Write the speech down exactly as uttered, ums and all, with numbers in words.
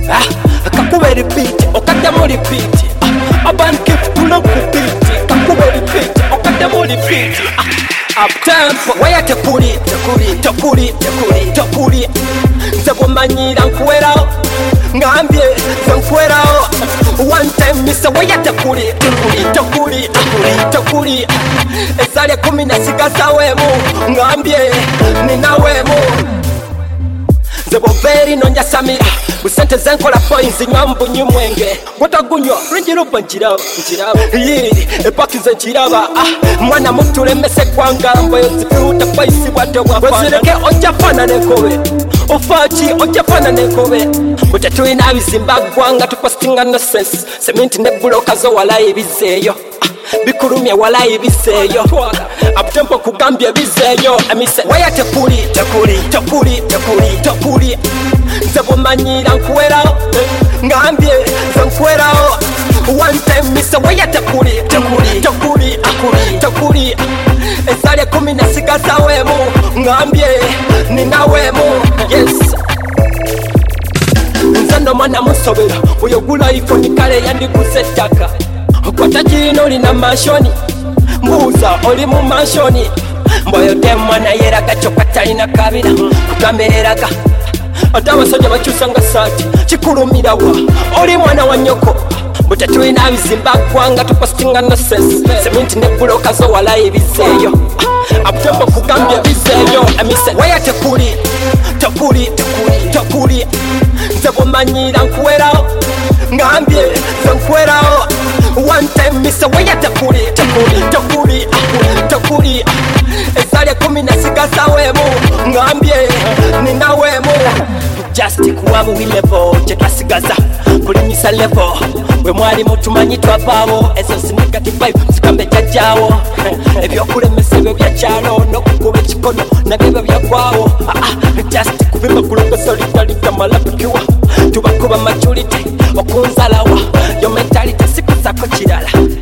ah, kakube repeat okaddamu repeat ah, abantu kefutula ku beat kakube repeat okaddamu repeat ah, up tempo waya tekuli tekuli tekuli tekuli tekuli nze bwomanyira nkuwerawo ngambye nze nkuwerawo one time misa waya tekuli tekuli tekuli tekuli tekuli ezali kumi nasigazaweemu ngambye ninawemu nze bwobeeri nonjasamira busente zenkola points nywa mbunyu mwenge gotagunywa lwenjiruba nkiraba nkiraba yiri epaki ze nkiraba ah mwana mutulemese kwangambo yozifuta paisi bwate bwafana ojafana nekobe ofaki ojafana nekobe butetulina bizimba gwanga tupostinga no sense cement ne bloka zo wala ebizeeyo bikulumya wala ebiseeyo abutempo kugambya bizeeyo emise waya tekuli tekuli tekuli tekuli tekuli nze bwomanyira nkuwerawo ngambye nze nkuwerawo one time mise waya tekuli tekuli tekuli tekuli tekuli ezali kumi nasigazaweemu ngambye ninawemu yes nze ndo mwana musobera oyo gula ifoni kale yandiguze ettaka okwata kirina olina manshoni mbuuza oli mu manshoni mboyo te mwana yeraga kyokka talina kabira kugambereraga ate abasajja bakyusa nga saati kikulumirawa oli mwana wa nyoko butetulina bizimba gwanga tupostinga no sense cement ne buloka zo wala ebizeeyo abutempo kugambya bizeeyo emise waya tekuli tekuli tekuli tekuli nze bwomanyira nkuwerawo ngambye nze nkuwerawo one time misa waya tekuli tekuli tekuli tekuli ezali kumi nasigazaweemu ngambye ninawemu just kuwabu wilevo kyetwasigaza kulimisa levo bwe mwali mutumanyi twavaawo ezo sinegati five zikambe jajjaawo ebyokulemesa ebyo byakyalo nokukuba ekikono nabyo byagwawo just kubima kulokosolitalidamala kukiwa tubakuba majulite okunzalawa yo mentality sikuzako kirala